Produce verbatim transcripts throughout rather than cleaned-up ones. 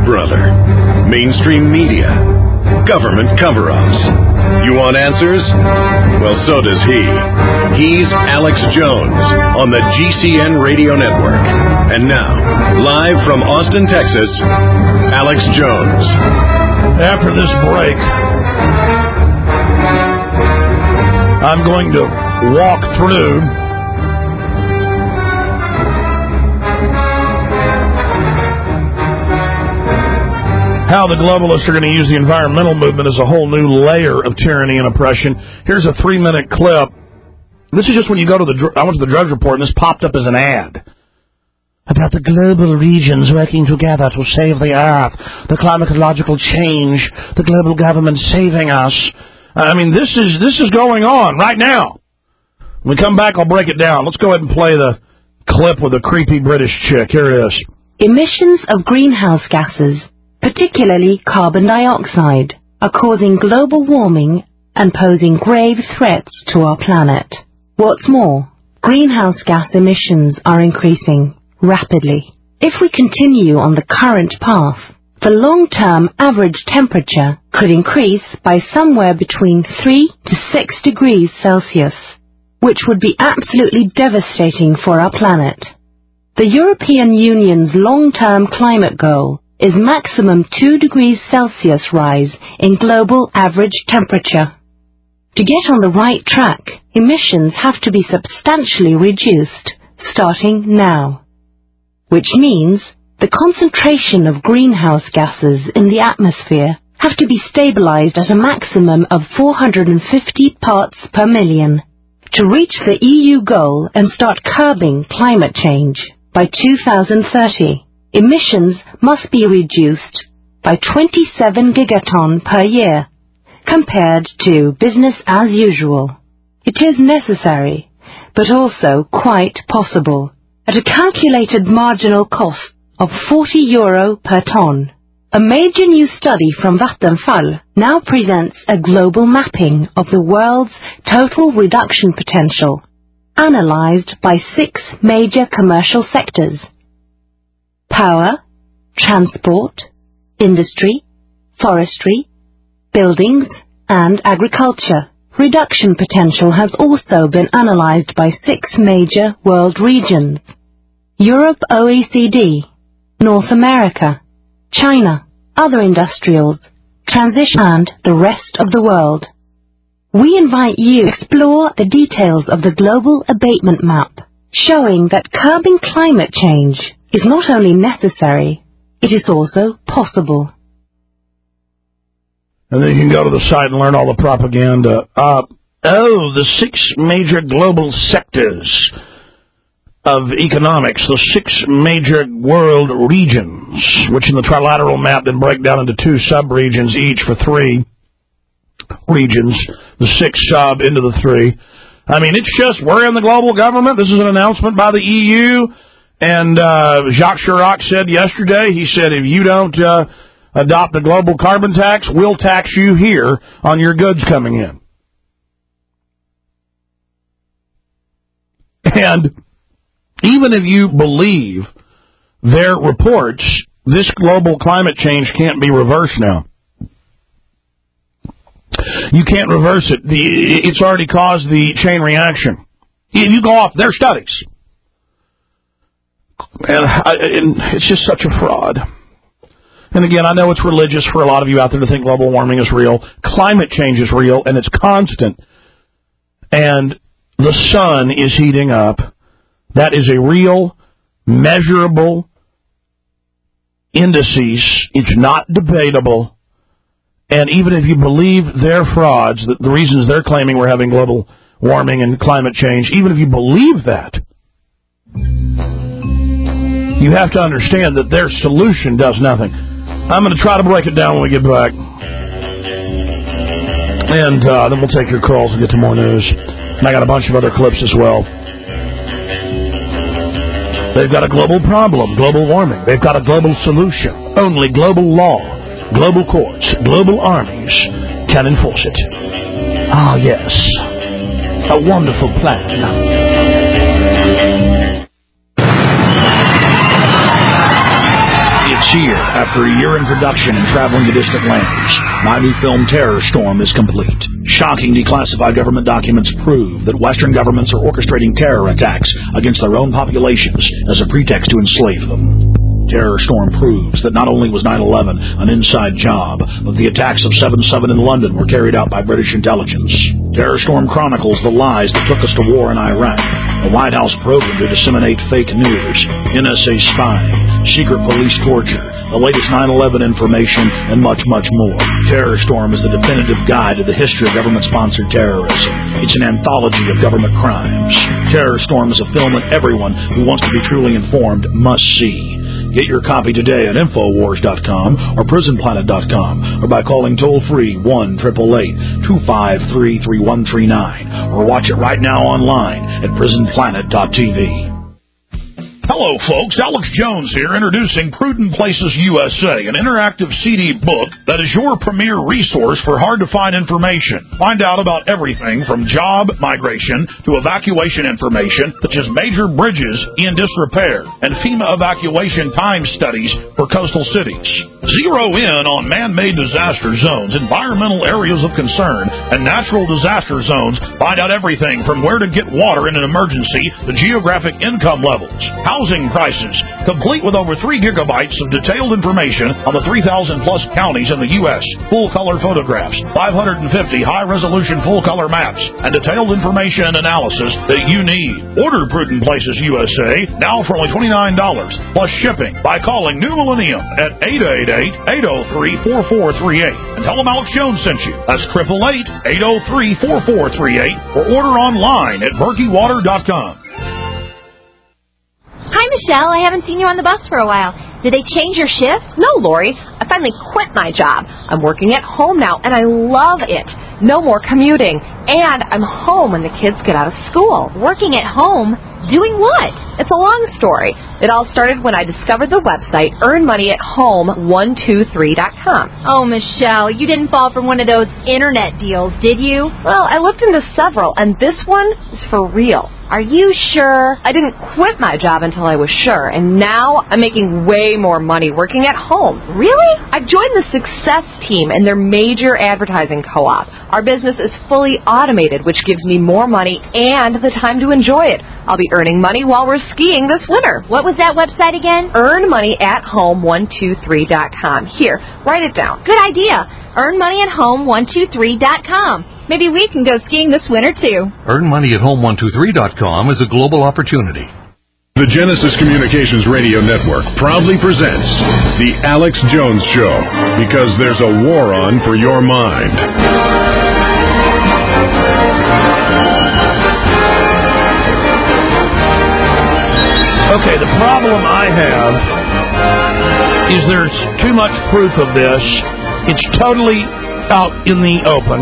brother. Mainstream media. Government cover-ups. You want answers? Well, so does he. He's Alex Jones on the G C N Radio Network. And now, live from Austin, Texas, Alex Jones. After this break, I'm going to walk through how the globalists are going to use the environmental movement as a whole new layer of tyranny and oppression. Here's a three-minute clip. This is just when you go to the... I went to the Drudge Report, and this popped up as an ad about the global regions working together to save the Earth, the climatological change, the global government saving us. I mean, this is this is going on right now. When we come back, I'll break it down. Let's go ahead and play the clip with the creepy British chick. Here it is. Emissions of greenhouse gases, particularly carbon dioxide, are causing global warming and posing grave threats to our planet. What's more, greenhouse gas emissions are increasing rapidly. If we continue on the current path, the long-term average temperature could increase by somewhere between three to six degrees Celsius, which would be absolutely devastating for our planet. The European Union's long-term climate goal is maximum two degrees Celsius rise in global average temperature. To get on the right track, emissions have to be substantially reduced, starting now. Which means the concentration of greenhouse gases in the atmosphere have to be stabilized at a maximum of four hundred fifty parts per million. To reach the E U goal and start curbing climate change by two thousand thirty, emissions must be reduced by twenty-seven gigaton per year, compared to business as usual. It is necessary, but also quite possible, at a calculated marginal cost of forty euro per ton. A major new study from Vattenfall now presents a global mapping of the world's total reduction potential, analyzed by six major commercial sectors: power, transport, industry, forestry, buildings, and agriculture. Reduction potential has also been analyzed by six major world regions: Europe, O E C D, North America, China, other industrials, transition, and the rest of the world. We invite you to explore the details of the global abatement map, showing that curbing climate change is not only necessary, it is also possible. And then you can go to the site and learn all the propaganda. Uh, oh, the six major global sectors of economics, the six major world regions, which in the trilateral map then break down into two sub-regions each for three regions, the six sub into the three. I mean, it's just, we're in the global government. This is an announcement by the E U. And uh, Jacques Chirac said yesterday, he said, if you don't uh, adopt the global carbon tax, we'll tax you here on your goods coming in. And even if you believe their reports, this global climate change can't be reversed now. You can't reverse it. The, it's already caused the chain reaction. You go off their studies. And, I, and it's just such a fraud. And again, I know it's religious for a lot of you out there to think global warming is real. Climate change is real, and it's constant. And the sun is heating up. That is a real, measurable indices. It's not debatable. And even if you believe their frauds, the, the reasons they're claiming we're having global warming and climate change, even if you believe that, you have to understand that their solution does nothing. I'm going to try to break it down when we get back. And uh, then we'll take your calls and get to more news. And I got a bunch of other clips as well. They've got a global problem, global warming. They've got a global solution. Only global law, global courts, global armies can enforce it. Ah, yes. A wonderful plan. It's here, after a year in production and traveling to distant lands, my new film Terror Storm is complete. Shocking declassified government documents prove that Western governments are orchestrating terror attacks against their own populations as a pretext to enslave them. Terror Storm proves that not only was nine eleven an inside job, but the attacks of seven seven in London were carried out by British intelligence. Terror Storm chronicles the lies that took us to war in Iraq, the White House program to disseminate fake news, N S A spying, secret police torture, the latest nine eleven information, and much, much more. Terror Storm is the definitive guide to the history of government-sponsored terrorism. It's an anthology of government crimes. Terror Storm is a film that everyone who wants to be truly informed must see. Get your copy today at Infowars dot com or Prison Planet dot com or by calling toll-free one eight eight eight, two five three, three one three nine or watch it right now online at Prison Planet dot T V. Hello, folks. Alex Jones here, introducing Prudent Places U S A, an interactive C D book that is your premier resource for hard-to-find information. Find out about everything from job migration to evacuation information, such as major bridges in disrepair and FEMA evacuation time studies for coastal cities. Zero in on man-made disaster zones, environmental areas of concern, and natural disaster zones. Find out everything from where to get water in an emergency to geographic income levels, housing prices, complete with over three gigabytes of detailed information on the three thousand plus counties in the U S, full-color photographs, five hundred fifty high-resolution full-color maps, and detailed information and analysis that you need. Order Prudent Places U S A now for only twenty-nine dollars plus shipping by calling New Millennium at eight eight eight, eight oh three, four four three eight and tell them Alex Jones sent you. That's eight eight eight, eight oh three, four four three eight or order online at Berkey Water dot com. Hi, Michelle. I haven't seen you on the bus for a while. Did they change your shift? No, Lori. I finally quit my job. I'm working at home now, and I love it. No more commuting. And I'm home when the kids get out of school. Working at home? Doing what? It's a long story. It all started when I discovered the website earn money at home one two three dot com. Oh, Michelle, you didn't fall for one of those internet deals, did you? Well, I looked into several, and this one is for real. Are you sure? I didn't quit my job until I was sure, and now I'm making way more money working at home. Really? I've joined the Success Team in their major advertising co-op. Our business is fully automated, which gives me more money and the time to enjoy it. I'll be earning money while we're skiing this winter. What was that website again? earn money at home one two three dot com. Here, write it down. Good idea. earn money at home one two three dot com. Maybe we can go skiing this winter, too. earn money at home one two three dot com is a global opportunity. The Genesis Communications Radio Network proudly presents The Alex Jones Show, because there's a war on for your mind. Okay, the problem I have is there's too much proof of this. It's totally out in the open.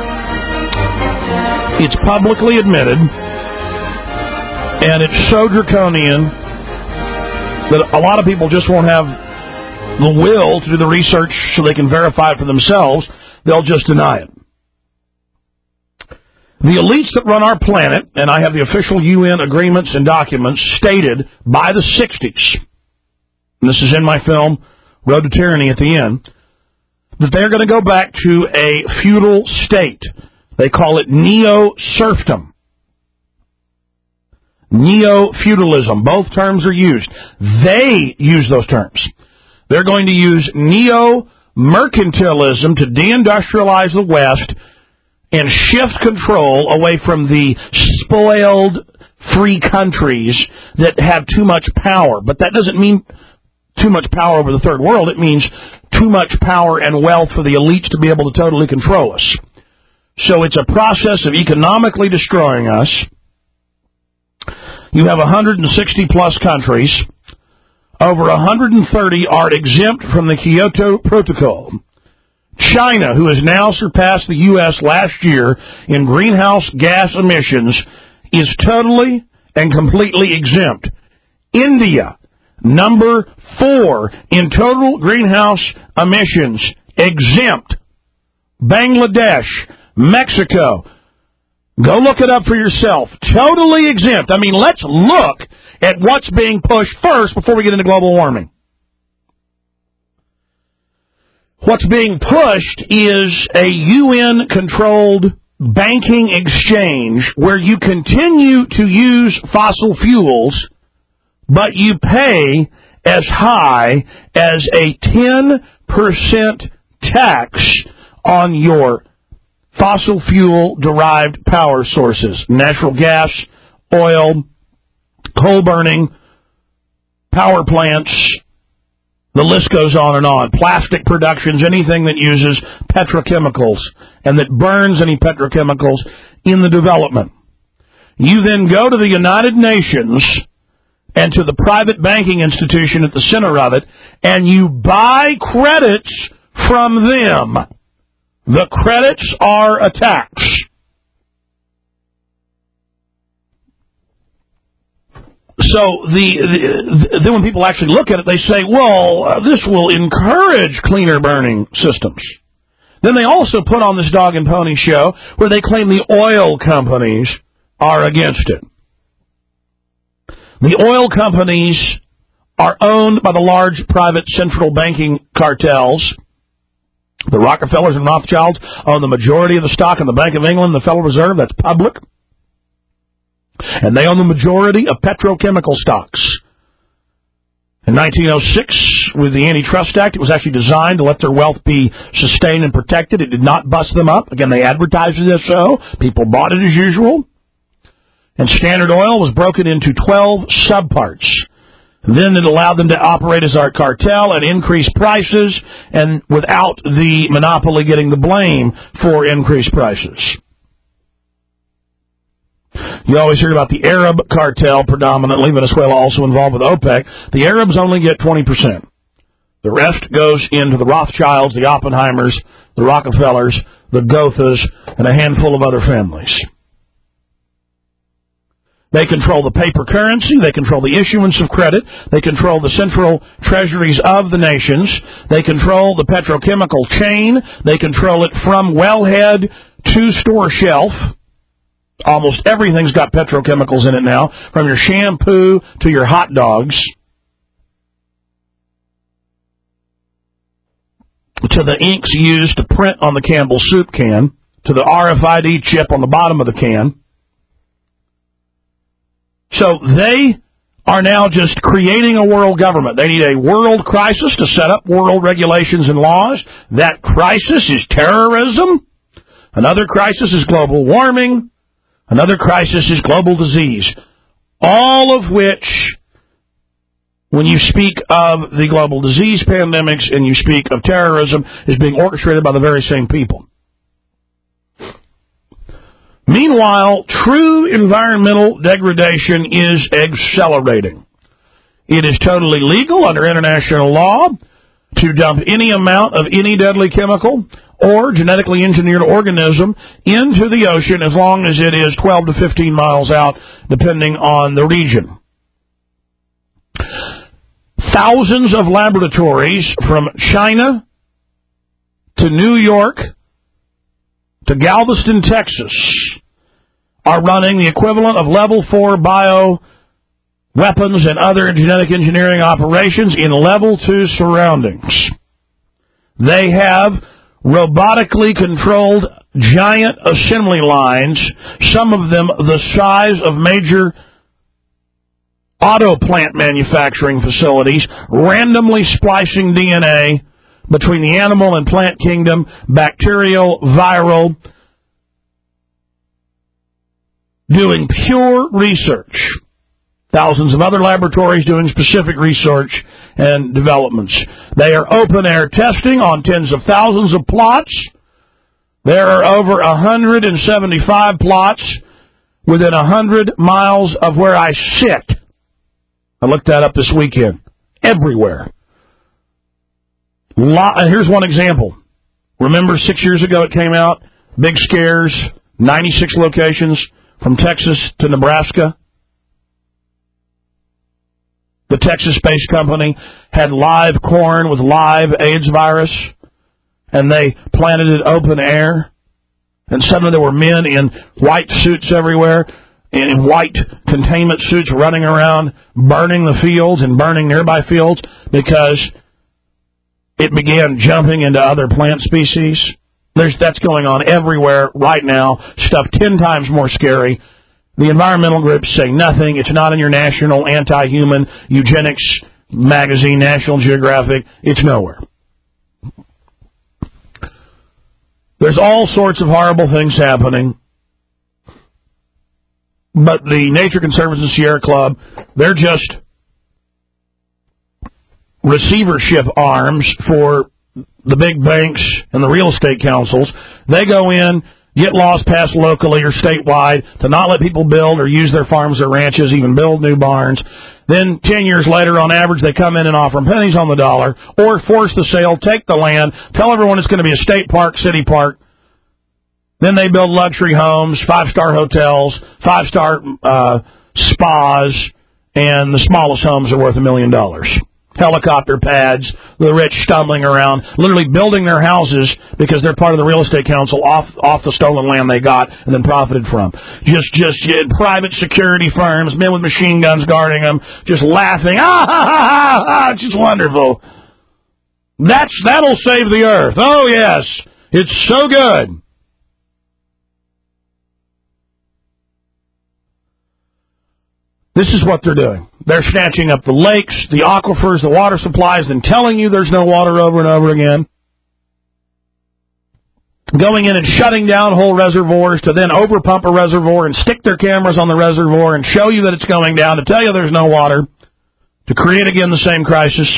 It's publicly admitted. And it's so draconian that a lot of people just won't have the will to do the research so they can verify it for themselves. They'll just deny it. The elites that run our planet, and I have the official U N agreements and documents, stated by the sixties, and this is in my film, Road to Tyranny at the end, that they're going to go back to a feudal state. They call it neo-serfdom. Neo-feudalism. Both terms are used. They use those terms. They're going to use neo-mercantilism to deindustrialize the West and shift control away from the spoiled free countries that have too much power. But that doesn't mean too much power over the third world. It means too much power and wealth for the elites to be able to totally control us. So it's a process of economically destroying us. You have one hundred sixty plus countries. Over one hundred thirty are exempt from the Kyoto Protocol. China, who has now surpassed the U S last year in greenhouse gas emissions, is totally and completely exempt. India, number four in total greenhouse emissions, exempt. Bangladesh, Mexico, go look it up for yourself. Totally exempt. I mean, let's look at what's being pushed first before we get into global warming. What's being pushed is a U N-controlled banking exchange where you continue to use fossil fuels, but you pay as high as a ten percent tax on your fossil fuel-derived power sources, natural gas, oil, coal-burning, power plants, the list goes on and on. Plastic productions, anything that uses petrochemicals and that burns any petrochemicals in the development. You then go to the United Nations and to the private banking institution at the center of it, and you buy credits from them. The credits are a tax. So the, the then when people actually look at it, they say, well, uh, this will encourage cleaner burning systems. Then they also put on this dog and pony show where they claim the oil companies are against it. The oil companies are owned by the large private central banking cartels. The Rockefellers and Rothschilds own the majority of the stock in the Bank of England, the Federal Reserve. That's public. And they own the majority of petrochemical stocks. In nineteen oh six, with the Antitrust Act, it was actually designed to let their wealth be sustained and protected. It did not bust them up. Again, they advertised it as so. People bought it as usual. And Standard Oil was broken into twelve subparts. Then it allowed them to operate as our cartel and increase prices, and without the monopoly getting the blame for increased prices. You always hear about the Arab cartel predominantly, Venezuela also involved with OPEC. The Arabs only get twenty percent. The rest goes into the Rothschilds, the Oppenheimers, the Rockefellers, the Gothas, and a handful of other families. They control the paper currency. They control the issuance of credit. They control the central treasuries of the nations. They control the petrochemical chain. They control it from wellhead to store shelf. Almost everything's got petrochemicals in it now, from your shampoo to your hot dogs, to the inks used to print on the Campbell soup can, to the R F I D chip on the bottom of the can. So they are now just creating a world government. They need a world crisis to set up world regulations and laws. That crisis is terrorism. Another crisis is global warming. Another crisis is global disease. All of which, when you speak of the global disease pandemics and you speak of terrorism, is being orchestrated by the very same people. Meanwhile, true environmental degradation is accelerating. It is totally legal under international law to dump any amount of any deadly chemical or genetically engineered organism into the ocean as long as it is twelve to fifteen miles out, depending on the region. Thousands of laboratories from China to New York to Galveston, Texas, are running the equivalent of level four bio weapons and other genetic engineering operations in level two surroundings. They have robotically controlled giant assembly lines, some of them the size of major auto plant manufacturing facilities, randomly splicing D N A between the animal and plant kingdom, bacterial, viral, doing pure research. Thousands of other laboratories doing specific research and developments. They are open-air testing on tens of thousands of plots. There are over one hundred seventy-five plots within one hundred miles of where I sit. I looked that up this weekend. Everywhere. Here's one example. Remember six years ago it came out, big scares, ninety-six locations from Texas to Nebraska. The Texas-based company had live corn with live AIDS virus, and they planted it open air. And suddenly there were men in white suits everywhere, in white containment suits running around, burning the fields and burning nearby fields because it began jumping into other plant species. There's, that's going on everywhere right now, stuff ten times more scary. The environmental groups say nothing. It's not in your national anti-human eugenics magazine, National Geographic. It's nowhere. There's all sorts of horrible things happening. But the Nature Conservancy and Sierra Club, they're just receivership arms for the big banks and the real estate councils. They go in, get laws passed locally or statewide to not let people build or use their farms or ranches, even build new barns. Then ten years later, on average, they come in and offer them pennies on the dollar or force the sale, take the land, tell everyone it's going to be a state park, city park. Then they build luxury homes, five-star hotels, five-star uh, spas, and the smallest homes are worth a million dollars. Helicopter pads, the rich stumbling around, literally building their houses because they're part of the real estate council off off the stolen land they got and then profited from. Just just uh, private security firms, men with machine guns guarding them, just laughing. Ah, ha, ha, ha, ha, it's just wonderful. That's that'll save the earth. Oh yes, it's so good. This is what they're doing. They're snatching up the lakes, the aquifers, the water supplies, and telling you there's no water over and over again. Going in and shutting down whole reservoirs to then overpump a reservoir and stick their cameras on the reservoir and show you that it's going down, to tell you there's no water, to create again the same crisis.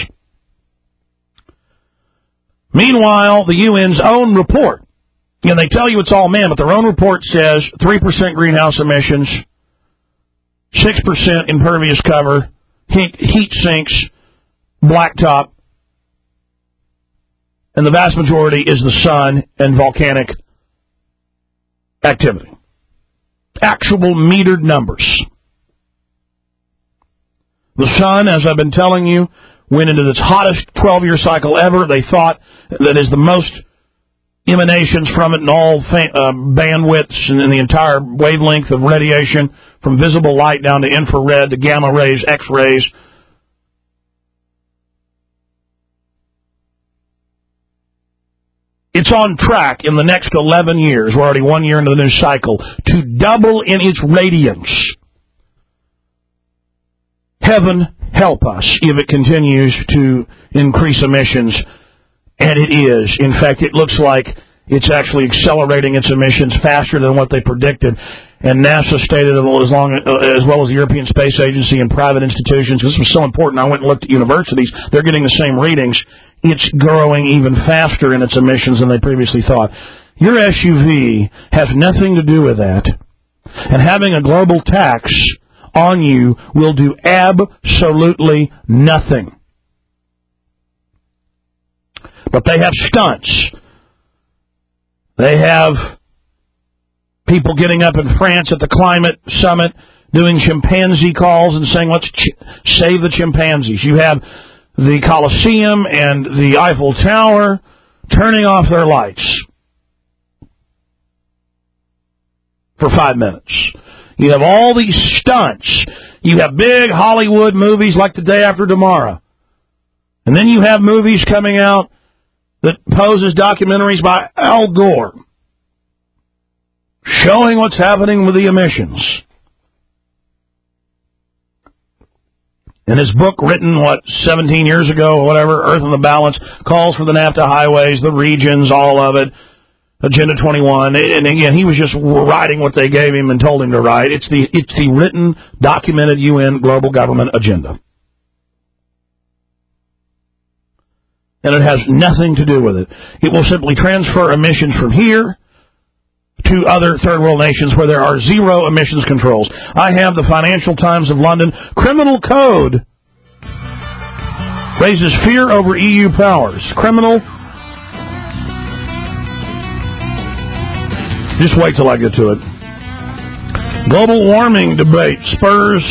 Meanwhile, the U N's own report, and they tell you it's all man, but their own report says three percent greenhouse emissions, six percent impervious cover, heat, heat sinks, blacktop, and the vast majority is the sun and volcanic activity. Actual metered numbers. The sun, as I've been telling you, went into its hottest twelve-year cycle ever. They thought that is the most emanations from it in all fa- uh, bandwidths and in the entire wavelength of radiation, from visible light down to infrared to gamma rays, X-rays. It's on track in the next eleven years, we're already one year into the new cycle, to double in its radiance. Heaven help us if it continues to increase emissions, and it is. In fact, it looks like it's actually accelerating its emissions faster than what they predicted. And NASA stated, as, long, as well as the European Space Agency and private institutions, this was so important, I went and looked at universities, they're getting the same readings. It's growing even faster in its emissions than they previously thought. Your S U V has nothing to do with that. And having a global tax on you will do absolutely nothing. But they have stunts. They have people getting up in France at the climate summit doing chimpanzee calls and saying, let's ch- save the chimpanzees. You have the Colosseum and the Eiffel Tower turning off their lights for five minutes. You have all these stunts. You have big Hollywood movies like The Day After Tomorrow. And then you have movies coming out that pose as documentaries by Al Gore, showing what's happening with the emissions. In his book written, what, seventeen years ago or whatever, Earth in the Balance, calls for the NAFTA highways, the regions, all of it, Agenda twenty-one. And again, he was just writing what they gave him and told him to write. It's the, it's the written, documented U N global government agenda. And it has nothing to do with it. It will simply transfer emissions from here to other third world nations where there are zero emissions controls. I have the Financial Times of London criminal code raises fear over E U powers. Criminal. Just wait till I get to it. Global warming debate spurs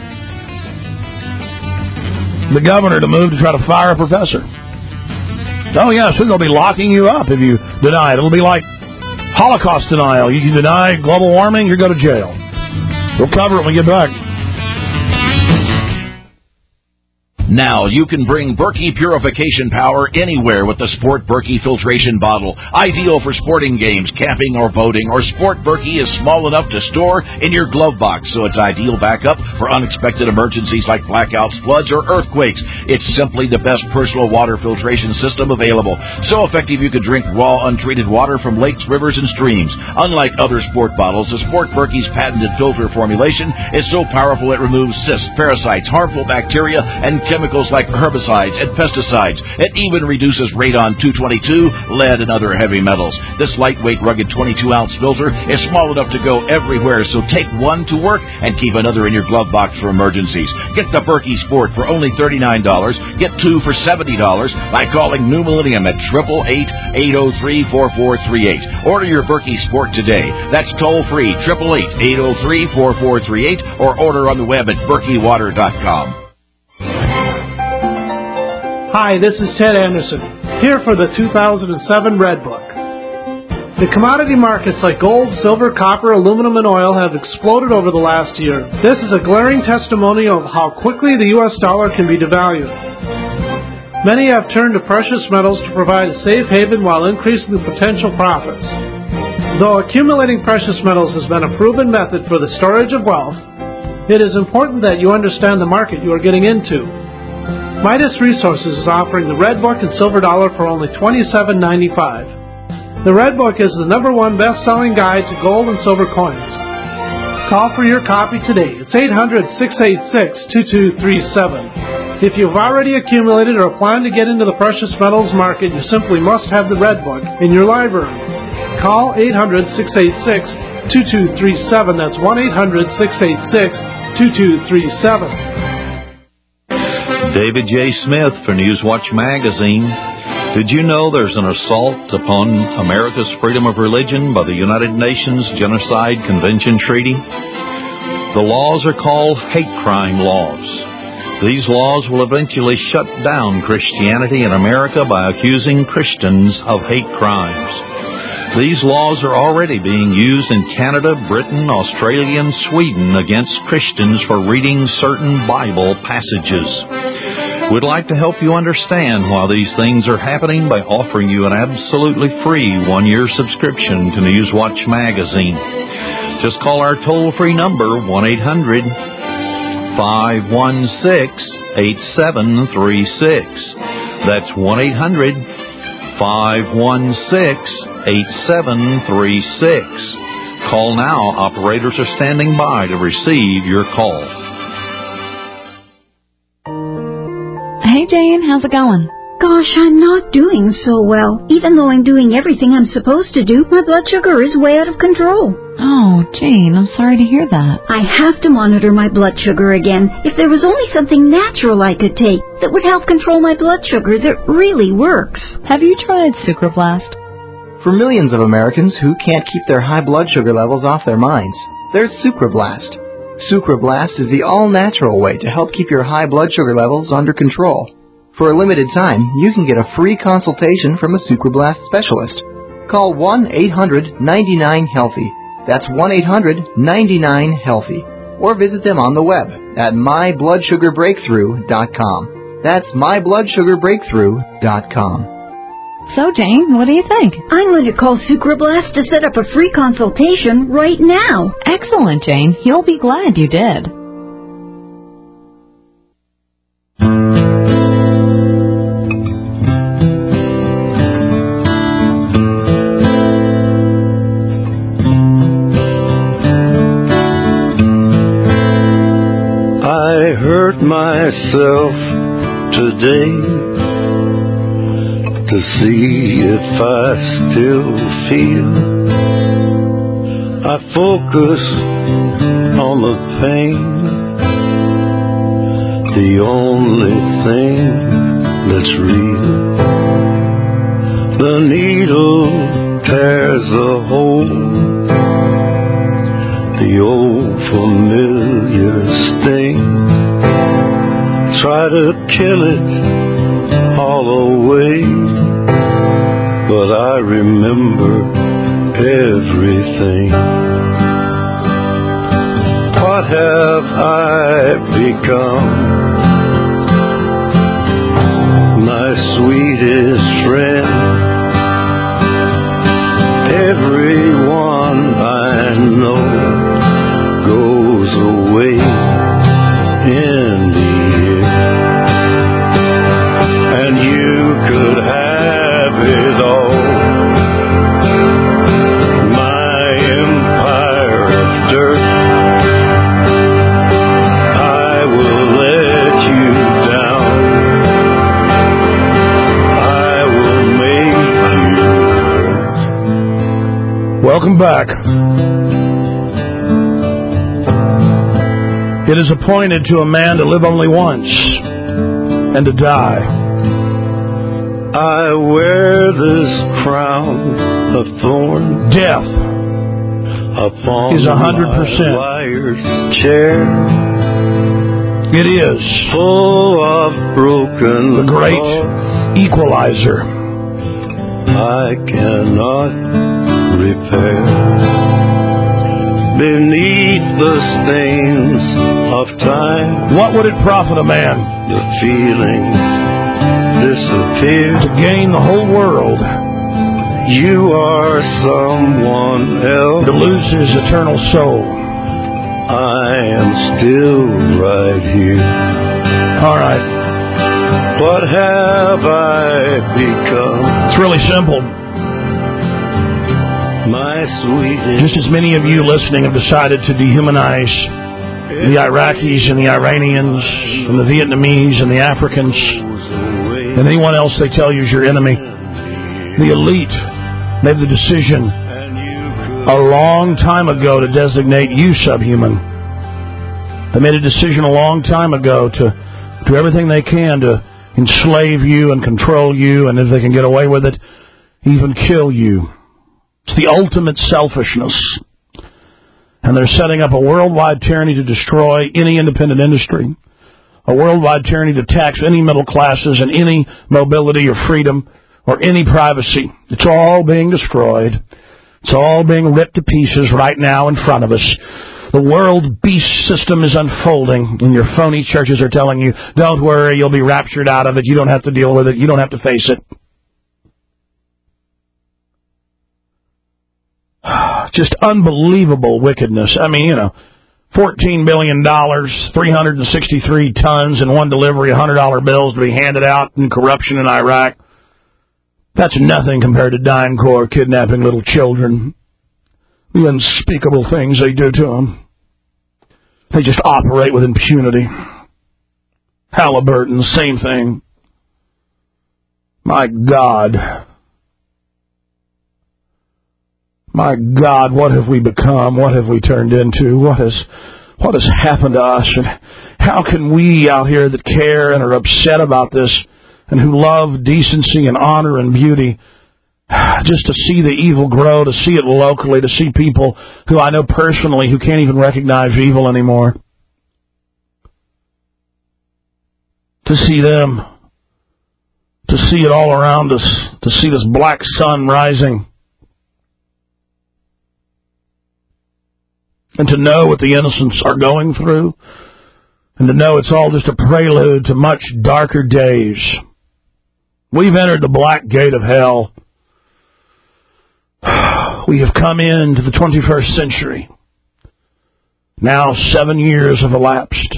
the governor to move to try to fire a professor. Oh, yeah, soon they'll be locking you up if you deny it. It'll be like Holocaust denial. You, you deny global warming, you go to jail. We'll cover it when we get back. Now you can bring Berkey purification power anywhere with the Sport Berkey filtration bottle. Ideal for sporting games, camping, or boating. Or Sport Berkey is small enough to store in your glove box, so it's ideal backup for unexpected emergencies like blackouts, floods, or earthquakes. It's simply the best personal water filtration system available. So effective you could drink raw, untreated water from lakes, rivers, and streams. Unlike other sport bottles, the Sport Berkey's patented filter formulation is so powerful it removes cysts, parasites, harmful bacteria, and chemicals like herbicides and pesticides. It even reduces radon two twenty-two, lead, and other heavy metals. This lightweight, rugged twenty-two ounce filter is small enough to go everywhere, so take one to work and keep another in your glove box for emergencies. Get the Berkey Sport for only thirty-nine dollars. Get two for seventy dollars by calling New Millennium at eight eight eight, eight oh three, four four three eight. Order your Berkey Sport today. That's toll-free, eight eight eight, eight oh three, four four three eight, or order on the web at berkey water dot com. Hi, this is Ted Anderson, here for the two thousand seven Red Book. The commodity markets like gold, silver, copper, aluminum, and oil have exploded over the last year. This is a glaring testimony of how quickly the U S dollar can be devalued. Many have turned to precious metals to provide a safe haven while increasing the potential profits. Though accumulating precious metals has been a proven method for the storage of wealth, it is important that you understand the market you are getting into. Midas Resources is offering the Red Book and Silver Dollar for only twenty-seven ninety-five. The Red Book is the number one best-selling guide to gold and silver coins. Call for your copy today. It's eight hundred, six eight six, two two three seven. If you've already accumulated or plan to get into the precious metals market, you simply must have the Red Book in your library. Call eight hundred, six eight six, two two three seven. That's one eight hundred, six eight six, two two three seven. David J. Smith for Newswatch Magazine. Did you know there's an assault upon America's freedom of religion by the United Nations Genocide Convention Treaty? The laws are called hate crime laws. These laws will eventually shut down Christianity in America by accusing Christians of hate crimes. These laws are already being used in Canada, Britain, Australia, and Sweden against Christians for reading certain Bible passages. We'd like to help you understand why these things are happening by offering you an absolutely free one-year subscription to Newswatch Magazine. Just call our toll-free number, one eight hundred, five one six, eight seven three six. That's one eight hundred, five one six, eight seven three six. Call now. Operators are standing by to receive your call. Hey, Jane, how's it going? Gosh, I'm not doing so well. Even though I'm doing everything I'm supposed to do, my blood sugar is way out of control. Oh, Jane, I'm sorry to hear that. I have to monitor my blood sugar again. If there was only something natural I could take that would help control my blood sugar that really works. Have you tried Sucroblast? For millions of Americans who can't keep their high blood sugar levels off their minds, there's Sucroblast. Sucroblast is the all-natural way to help keep your high blood sugar levels under control. For a limited time, you can get a free consultation from a Sucroblast specialist. Call one eight hundred, nine nine, healthy. That's one eight hundred, nine nine, healthy. Or visit them on the web at my blood sugar breakthrough dot com. That's my blood sugar breakthrough dot com. So, Jane, what do you think? I'm going to call Sucroblast to set up a free consultation right now. Excellent, Jane. You'll be glad you did. I hurt myself today to see if I still feel. I focus on the pain, the only thing that's real. The needle tears a hole, the old familiar sting. Try to kill it all away, but I remember everything. What have I become? sweetest friend. Everyone I know goes away in the air, and you could have it all. My empire of dirt, I will let you down. I will make you hurt. Welcome back. It is appointed to a man to live only once and to die. I wear this crown of thorns. Death upon is a hundred percent. liar's chair. It is full of broken the great thoughts equalizer. I cannot repair. Beneath the stains of time, what would it profit a man the feeling disappears to gain the whole world? You are someone else to lose his eternal soul. I am still right here. All right. What have I become? It's really simple. My sweetest. Just as many of you listening have decided to dehumanize the Iraqis and the Iranians and the Vietnamese and the Africans and anyone else they tell you is your enemy, the elite made the decision a long time ago to designate you subhuman. They made a decision a long time ago to do everything they can to enslave you and control you, and if they can get away with it, even kill you. It's the ultimate selfishness. And they're setting up a worldwide tyranny to destroy any independent industry, a worldwide tyranny to tax any middle classes and any mobility or freedom or any privacy. It's all being destroyed. It's all being ripped to pieces right now in front of us. The world beast system is unfolding, and your phony churches are telling you, don't worry, you'll be raptured out of it. You don't have to deal with it. You don't have to face it. Just unbelievable wickedness. I mean, you know, fourteen billion dollars, three hundred sixty-three tons in one delivery, one hundred dollar bills to be handed out in corruption in Iraq. That's nothing compared to DynCorp kidnapping little children. The unspeakable things they do to them. They just operate with impunity. Halliburton, same thing. My God. My God, what have we become? What have we turned into? What has what has happened to us? And how can we out here that care and are upset about this and who love decency and honor and beauty, just to see the evil grow, to see it locally, to see people who I know personally who can't even recognize evil anymore, to see them, to see it all around us, to see this black sun rising, and to know what the innocents are going through, and to know it's all just a prelude to much darker days. We've entered the black gate of hell. We have come into the twenty-first century. Now seven years have elapsed.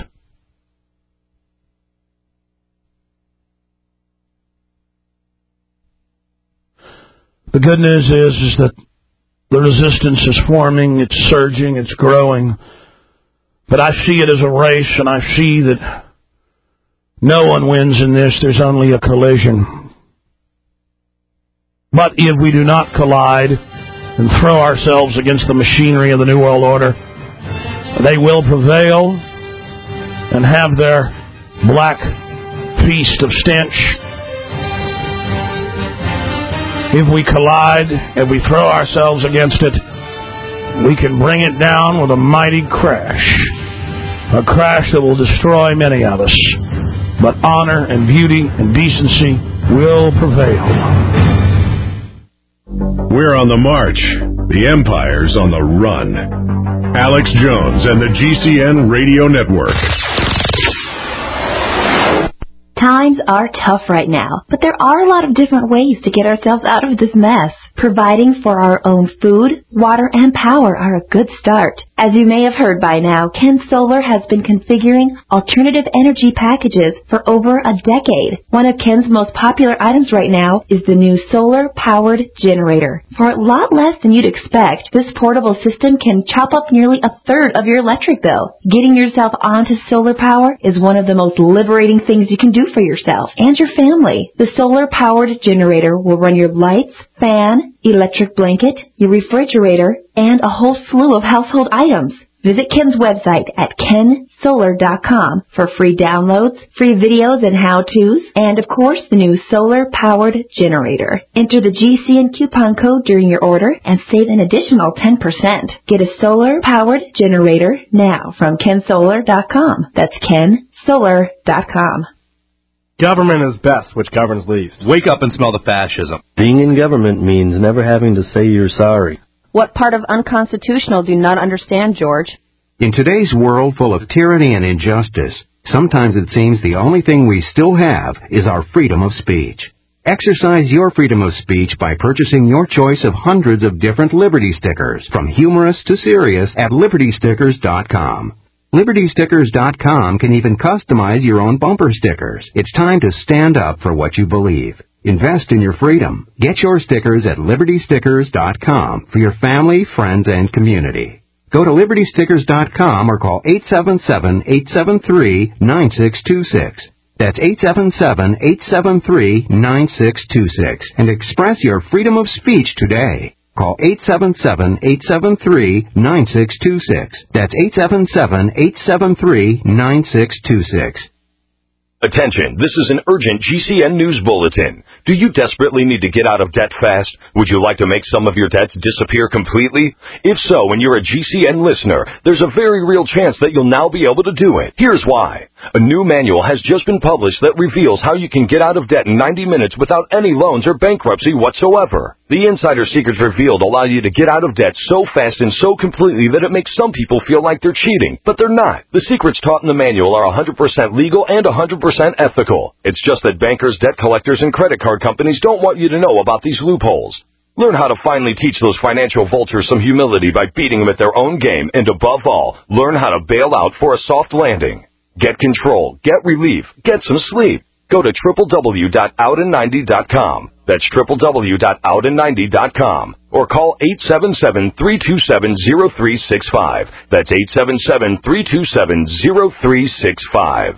The good news is, is that the resistance is forming, it's surging, it's growing. But I see it as a race, and I see that no one wins in this. There's only a collision. But if we do not collide and throw ourselves against the machinery of the New World Order, they will prevail and have their black feast of stench. If we collide and we throw ourselves against it, we can bring it down with a mighty crash. A crash that will destroy many of us. But honor and beauty and decency will prevail. We're on the march. The Empire's on the run. Alex Jones and the G C N Radio Network. Times are tough right now, but there are a lot of different ways to get ourselves out of this mess. Providing for our own food, water, and power are a good start. As you may have heard by now, Ken Solar has been configuring alternative energy packages for over a decade. One of Ken's most popular items right now is the new solar-powered generator. For a lot less than you'd expect, this portable system can chop up nearly a third of your electric bill. Getting yourself onto solar power is one of the most liberating things you can do for yourself and your family. The solar-powered generator will run your lights, fan, electric blanket, your refrigerator, and a whole slew of household items. Visit Ken's website at ken solar dot com for free downloads, free videos and how-tos, and of course the new solar-powered generator. Enter the G C N coupon code during your order and save an additional ten percent. Get a solar-powered generator now from ken solar dot com. That's ken solar dot com. Government is best, which governs least. Wake up and smell the fascism. Being in government means never having to say you're sorry. What part of unconstitutional do you not understand, George? In today's world full of tyranny and injustice, sometimes it seems the only thing we still have is our freedom of speech. Exercise your freedom of speech by purchasing your choice of hundreds of different Liberty stickers, from humorous to serious, at liberty stickers dot com. liberty stickers dot com can even customize your own bumper stickers. It's time to stand up for what you believe. Invest in your freedom. Get your stickers at liberty stickers dot com for your family, friends, and community. Go to liberty stickers dot com or call eight seven seven, eight seven three, nine six two six. That's eight seven seven, eight seven three, nine six two six and express your freedom of speech today. Call eight seven seven, eight seven three, nine six two six. That's eight seven seven, eight seven three, nine six two six. Attention, this is an urgent G C N News Bulletin. Do you desperately need to get out of debt fast? Would you like to make some of your debts disappear completely? If so, and you're a G C N listener, there's a very real chance that you'll now be able to do it. Here's why. A new manual has just been published that reveals how you can get out of debt in ninety minutes without any loans or bankruptcy whatsoever. The insider secrets revealed allow you to get out of debt so fast and so completely that it makes some people feel like they're cheating, but they're not. The secrets taught in the manual are one hundred percent legal and one hundred percent ethical. It's just that bankers, debt collectors, and credit card companies don't want you to know about these loopholes. Learn how to finally teach those financial vultures some humility by beating them at their own game, and above all, learn how to bail out for a soft landing. Get control, get relief, get some sleep. Go to w w w dot out in ninety dot com. That's w w w dot out in ninety dot com. Or call eight seven seven, three two seven, zero three six five. That's eight seven seven, three two seven, zero three six five.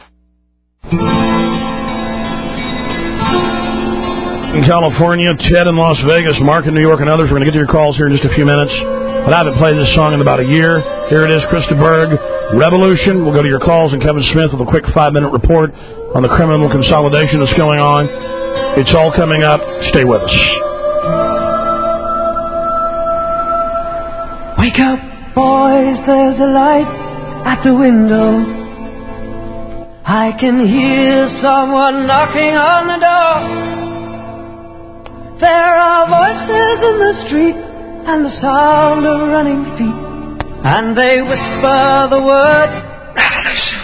In California, Ted in Las Vegas, Mark in New York, and others. We're going to get to your calls here in just a few minutes. But I haven't played this song in about a year. Here it is, Krista Berg, Revolution. We'll go to your calls, and Kevin Smith with a quick five-minute report on the criminal consolidation that's going on. It's all coming up. Stay with us. Wake up, boys, there's a light at the window. I can hear someone knocking on the door. There are voices in the street and the sound of running feet, and they whisper the word revolution.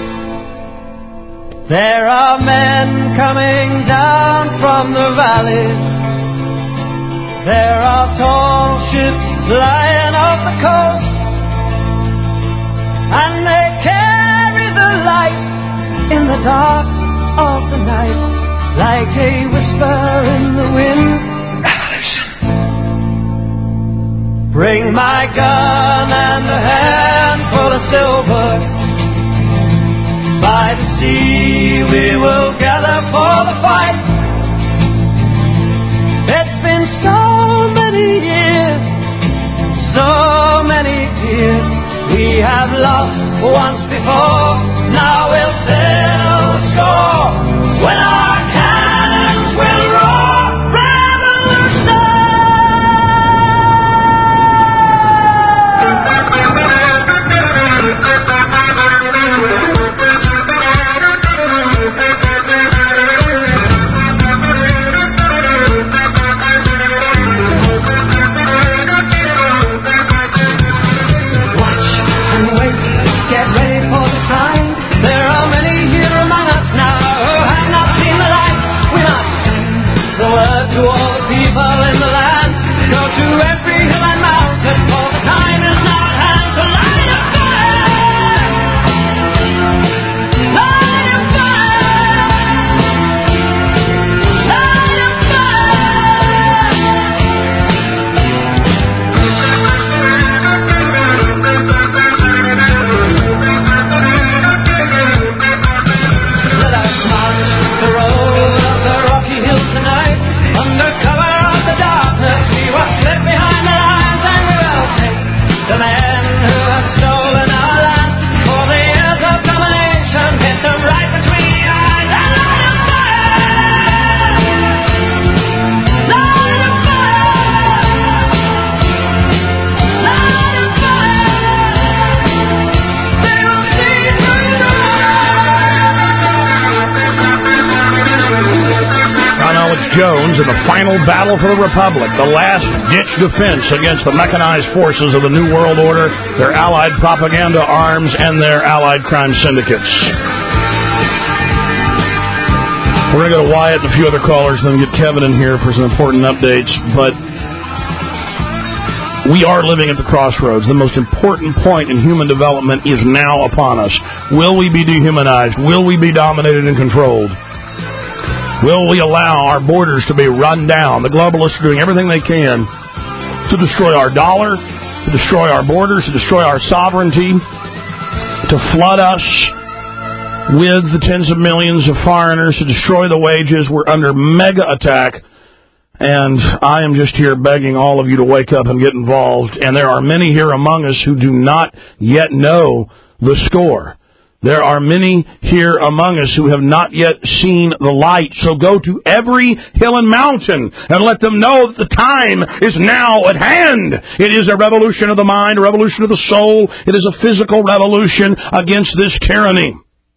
There are men coming down from the valleys. There are tall ships flying off the coast, and they carry the light in the dark of the night, like a whisper in the wind. Revolution. Bring my gun and a handful of silver. By the sea we will gather for the fight. It's been so many years, so many tears. We have lost once before, now we'll settle the score. When our cannons will roar, revolution! Watch and wait, get ready for the sign. Jones in the final battle for the Republic, the last-ditch defense against the mechanized forces of the New World Order, their allied propaganda arms, and their allied crime syndicates. We're going to go to Wyatt and a few other callers, and then get Kevin in here for some important updates. But we are living at the crossroads. The most important point in human development is now upon us. Will we be dehumanized? Will we be dominated and controlled? Will we allow our borders to be run down? The globalists are doing everything they can to destroy our dollar, to destroy our borders, to destroy our sovereignty, to flood us with the tens of millions of foreigners, to destroy the wages. We're under mega attack, and I am just here begging all of you to wake up and get involved. And there are many here among us who do not yet know the score. There are many here among us who have not yet seen the light. So go to every hill and mountain and let them know that the time is now at hand. It is a revolution of the mind, a revolution of the soul. It is a physical revolution against this tyranny.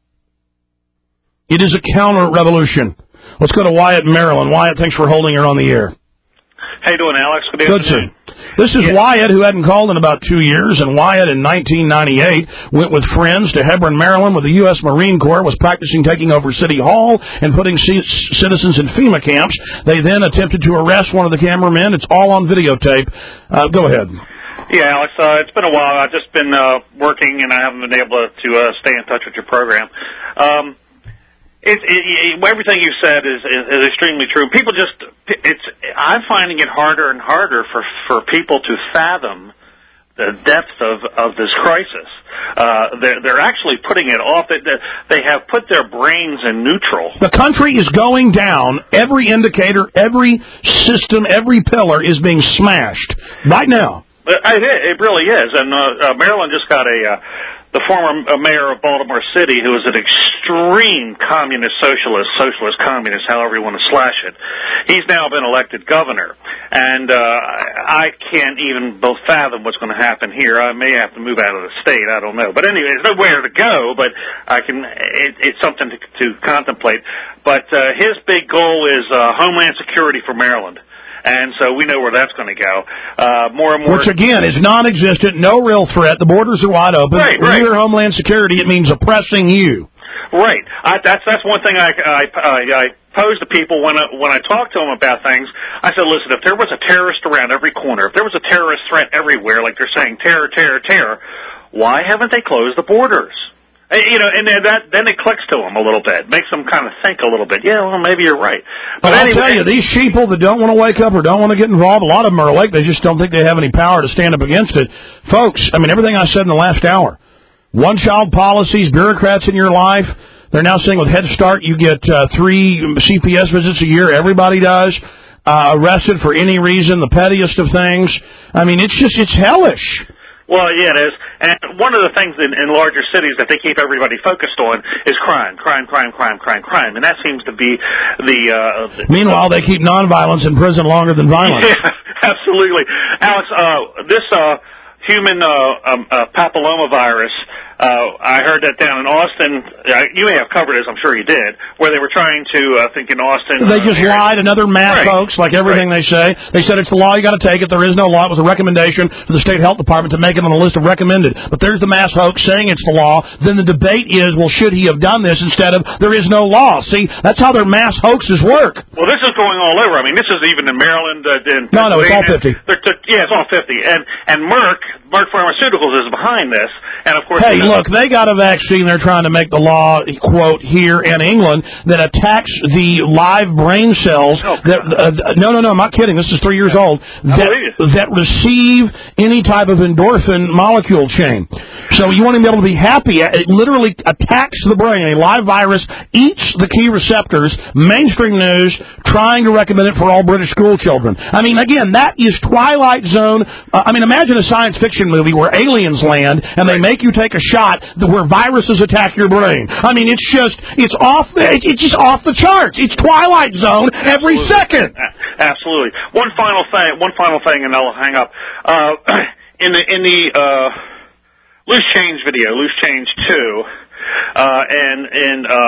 It is a counter-revolution. Let's go to Wyatt in Maryland. Wyatt, thanks for holding her on the air. How you doing, Alex? Good Good, afternoon. sir. This is yeah. Wyatt, who hadn't called in about two years, and Wyatt in nineteen ninety-eight went with friends to Hebron, Maryland, where the U S Marine Corps was practicing taking over City Hall and putting c- citizens in FEMA camps. They then attempted to arrest one of the cameramen. It's all on videotape. Uh, go ahead. Yeah, Alex, uh, it's been a while. I've just been uh, working, and I haven't been able to uh, stay in touch with your program. Um, It, it, it, everything you said is, is, is extremely true. People just, it's, I'm finding it harder and harder for, for people to fathom the depth of, of this crisis. Uh, they're, they're actually putting it off. They, they have put their brains in neutral. The country is going down. Every indicator, every system, every pillar is being smashed right now. It, it really is. And uh, uh, Maryland just got a... Uh, the former mayor of Baltimore City, who is an extreme communist socialist, socialist communist, however you want to slash it, he's now been elected governor. And uh, I can't even both fathom what's going to happen here. I may have to move out of the state. I don't know. But anyway, there's nowhere to go, but I can. It, it's something to, to contemplate. But uh, his big goal is uh, Homeland Security for Maryland. And so we know where that's going to go. Uh, more and more. Which, again, is non-existent, no real threat. The borders are wide open. Right, right. When you hear Homeland Security, it means oppressing you. Right. I, that's that's one thing I, I, I, I pose to people when I, when I talk to them about things. I said, listen, if there was a terrorist around every corner, if there was a terrorist threat everywhere, like they're saying, terror, terror, terror, why haven't they closed the borders? You know, and then that then it clicks to them a little bit, makes them kind of think a little bit. Yeah, well, maybe you're right. But I'll anyway, tell you, these sheeple that don't want to wake up or don't want to get involved, a lot of them are awake. They just don't think they have any power to stand up against it. Folks, I mean, everything I said in the last hour, one-child policies, bureaucrats in your life, they're now saying with Head Start you get uh, three C P S visits a year. Everybody does. Uh, arrested for any reason, the pettiest of things. I mean, it's just, it's hellish. Well, yeah, it is. And one of the things in, in larger cities that they keep everybody focused on is crime, crime, crime, crime, crime, crime. And that seems to be the... Uh, the Meanwhile, they keep nonviolence in prison longer than violence. Yeah, absolutely. Alex, uh, this uh, human uh, um, uh, papillomavirus, uh, I heard that down in Austin. Uh, you may have covered this, I'm sure you did, where they were trying to, I uh, think in Austin... They just uh, lied, another mass right. hoax, like everything right. they say. They said it's the law, you got to take it. There is no law. It was a recommendation for the state health department to make it on the list of recommended. But there's the mass hoax saying it's the law. Then the debate is, well, should he have done this instead of there is no law? See, that's how their mass hoaxes work. Well, this is going all over. I mean, this is even in Maryland. Uh, in no, no, it's all fifty. They're, they're, yeah, it's all fifty. And and Merck, Merck Pharmaceuticals is behind this. And of course, hey, you know, look, they got a vaccine they're trying to make the law, quote, here in England that attacks the live brain cells. Oh, that uh, no, no, no, I'm not kidding. This is three years old. That, that receive any type of endorphin molecule chain. So you want to be able to be happy. It literally attacks the brain. A live virus eats the key receptors. Mainstream news trying to recommend it for all British school children. I mean, again, that is Twilight Zone. Uh, I mean, imagine a science fiction movie where aliens land and they make you take a shot where viruses attack your brain. I mean, it's just, it's off, the, it's just off the charts. It's Twilight Zone every Absolutely. second. Absolutely. One final thing, one final thing, and I'll hang up. Uh, in the, in the, uh, Loose Change video, Loose Change two, uh, and, and, uh,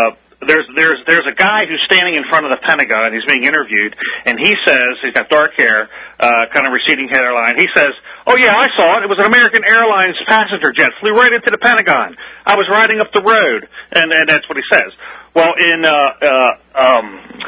there's there's there's a guy who's standing in front of the Pentagon. He's being interviewed, and he says he's got dark hair, uh, kind of receding hairline. He says, "Oh yeah, I saw it. It was an American Airlines passenger jet. Flew right into the Pentagon. I was riding up the road," and and that's what he says. Well, in uh, uh, um,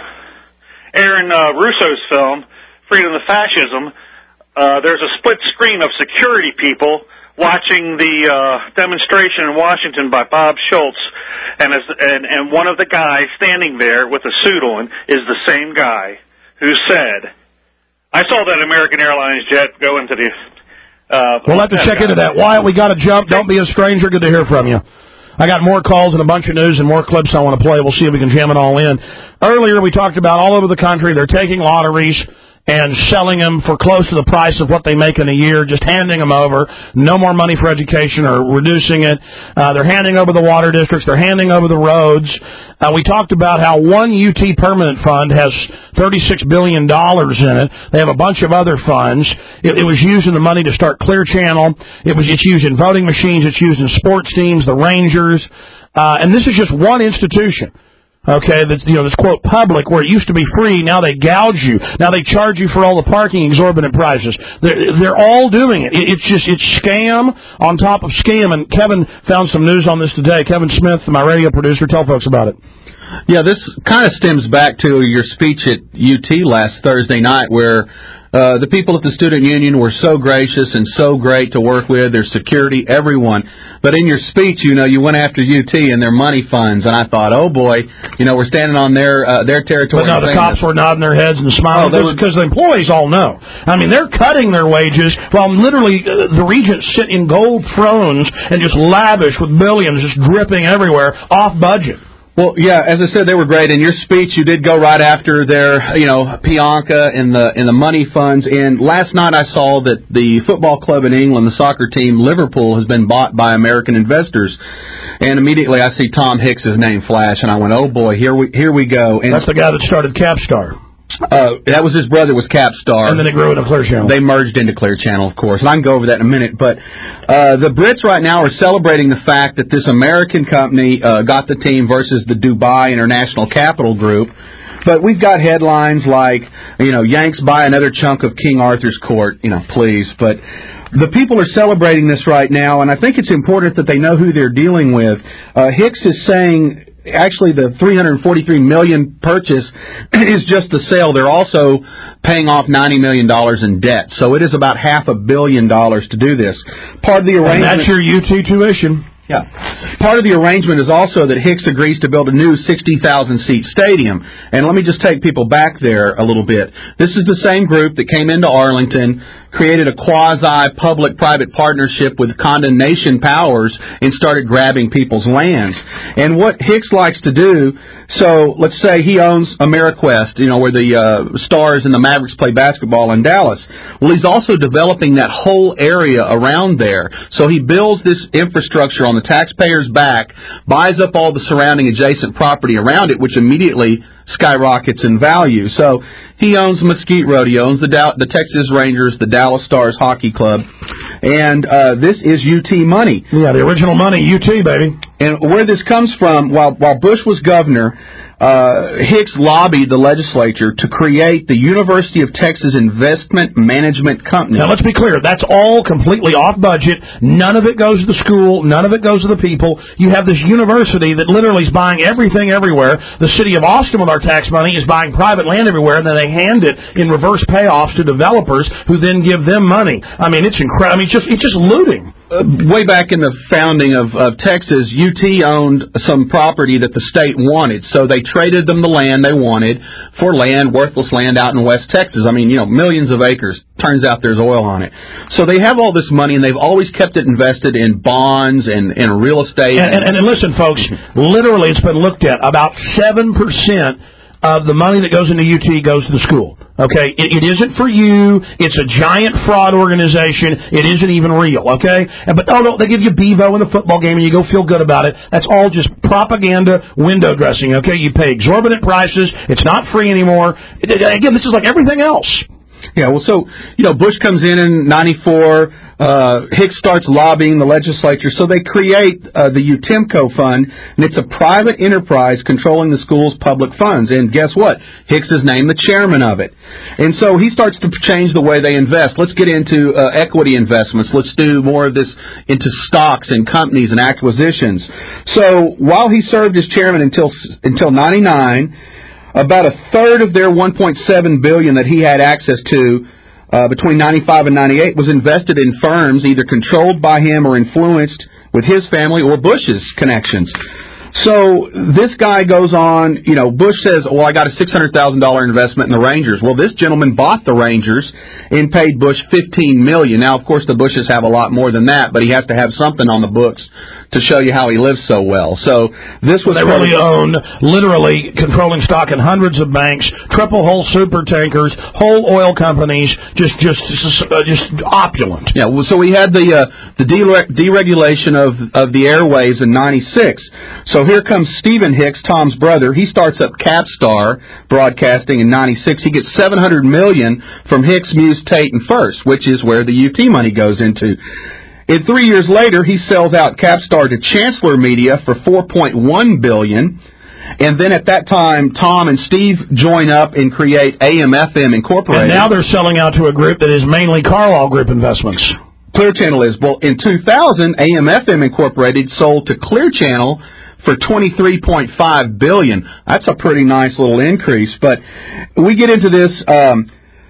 Aaron uh, Russo's film Freedom to Fascism, uh, there's a split screen of security people watching the uh, demonstration in Washington by Bob Schultz, and, as, and and one of the guys standing there with a suit on is the same guy who said, "I saw that American Airlines jet go into the." Uh, we'll have to check into that. Wyatt, we got to jump. Don't be a stranger. Good to hear from you. I got more calls and a bunch of news and more clips I want to play. We'll see if we can jam it all in. Earlier, we talked about all over the country, they're taking lotteries and selling them for close to the price of what they make in a year, just handing them over. No more money for education or reducing it. Uh, they're handing over the water districts. They're handing over the roads. Uh, we talked about how one U T permanent fund has thirty-six billion dollars in it. They have a bunch of other funds. It, it was using the money to start Clear Channel. It was, it's used in voting machines. It's used in sports teams, the Rangers. Uh, and this is just one institution. Okay, that's, you know, this quote public, where it used to be free, now they gouge you. Now they charge you for all the parking, exorbitant prices. They're, they're all doing it. It's just, it's scam on top of scam. And Kevin found some news on this today. Kevin Smith, my radio producer, tell folks about it. Yeah, this kind of stems back to your speech at U T last Thursday night, where uh, the people at the student union were so gracious and so great to work with, their security, everyone. But in your speech, you know, you went after U T and their money funds, and I thought, oh boy, you know, we're standing on their uh, their territory. But no, the cops were nodding their heads and smiling oh, because the employees all know. I mean, they're cutting their wages while literally uh, the regents sit in gold thrones and just lavish with billions just dripping everywhere off budget. Well, yeah, as I said, they were great. In your speech, you did go right after their, you know, Pianka and the and the money funds. And last night I saw that the football club in England, the soccer team, Liverpool, has been bought by American investors. And immediately I see Tom Hicks's name flash, and I went, oh boy, here we here we go. And that's the guy that started Capstar. Uh, that was his brother, was Capstar. And then it grew into Clear Channel. They merged into Clear Channel, of course. And I can go over that in a minute. But uh, the Brits right now are celebrating the fact that this American company uh, got the team versus the Dubai International Capital Group. But we've got headlines like, you know, Yanks buy another chunk of King Arthur's Court. You know, please. But the people are celebrating this right now, and I think it's important that they know who they're dealing with. Uh, Hicks is saying... Actually, the three hundred forty-three million dollars purchase is just the sale. They're also paying off ninety million dollars in debt. So it is about half a billion dollars to do this. Part of the arrangement... And that's your U T tuition. Yeah. Part of the arrangement is also that Hicks agrees to build a new sixty thousand seat stadium. And let me just take people back there a little bit. This is the same group that came into Arlington, created a quasi-public-private partnership with condemnation powers, and started grabbing people's lands. And what Hicks likes to do, so let's say he owns AmeriQuest, you know, where the uh, Stars and the Mavericks play basketball in Dallas. Well, he's also developing that whole area around there. So he builds this infrastructure on the taxpayer's back, buys up all the surrounding adjacent property around it, which immediately skyrockets in value. So he owns Mesquite Rodeo, owns the Dow- the Texas Rangers, the Dallas Stars Hockey Club, and uh, this is U T money. Yeah, the original money, U T, baby. And where this comes from, while while Bush was governor, uh, Hicks lobbied the legislature to create the University of Texas Investment Management Company. Now, let's be clear. That's all completely off budget. None of it goes to the school. None of it goes to the people. You have this university that literally is buying everything everywhere. The city of Austin, with our tax money, is buying private land everywhere, and then they hand it in reverse payoffs to developers who then give them money. I mean, it's incredible. I mean, it's just, it's just looting. Uh, way back in the founding of, of Texas, U T owned some property that the state wanted, so they traded them the land they wanted for land, worthless land out in West Texas. I mean, you know, millions of acres. Turns out there's oil on it. So they have all this money, and they've always kept it invested in bonds and, and real estate. And, and, and listen, folks, literally it's been looked at. About seven percent of the money that goes into U T goes to the school. Okay, it, it isn't for you. It's a giant fraud organization. It isn't even real. Okay, but oh no, they give you Bevo in the football game and you go feel good about it. That's all just propaganda, window dressing. Okay, you pay exorbitant prices. It's not free anymore. It, again, this is like everything else. Yeah, well, so, you know, Bush comes in in ninety-four, uh, Hicks starts lobbying the legislature, so they create uh, the UTEMCO Fund, and it's a private enterprise controlling the school's public funds, and guess what? Hicks is named the chairman of it. And so he starts to change the way they invest. Let's get into uh, equity investments. Let's do more of this into stocks and companies and acquisitions. So while he served as chairman until until ninety-nine, about a third of their one point seven billion dollars that he had access to uh, between ninety-five and ninety-eight was invested in firms either controlled by him or influenced with his family or Bush's connections. So this guy goes on, you know, Bush says, well, I got a six hundred thousand dollars investment in the Rangers. Well, this gentleman bought the Rangers and paid Bush fifteen million dollars. Now, of course, the Bushes have a lot more than that, but he has to have something on the books to show you how he lives so well. So this was... They really own, literally controlling stock in hundreds of banks, triple-hull super tankers, whole oil companies, just just uh, just opulent. Yeah, well, so we had the uh, the dere- deregulation of, of the airwaves in ninety-six. So here comes Stephen Hicks, Tom's brother. He starts up Capstar Broadcasting in ninety-six. He gets seven hundred million dollars from Hicks, Muse, Tate, and First, which is where the U T money goes into. And three years later, he sells out Capstar to Chancellor Media for four point one billion dollars. And then at that time, Tom and Steve join up and create A M F M Incorporated. And now they're selling out to a group that is mainly Carlyle Group Investments. Clear Channel is. Well, in two thousand, A M F M Incorporated sold to Clear Channel for twenty-three point five billion dollars. That's a pretty nice little increase. But we get into this. Um,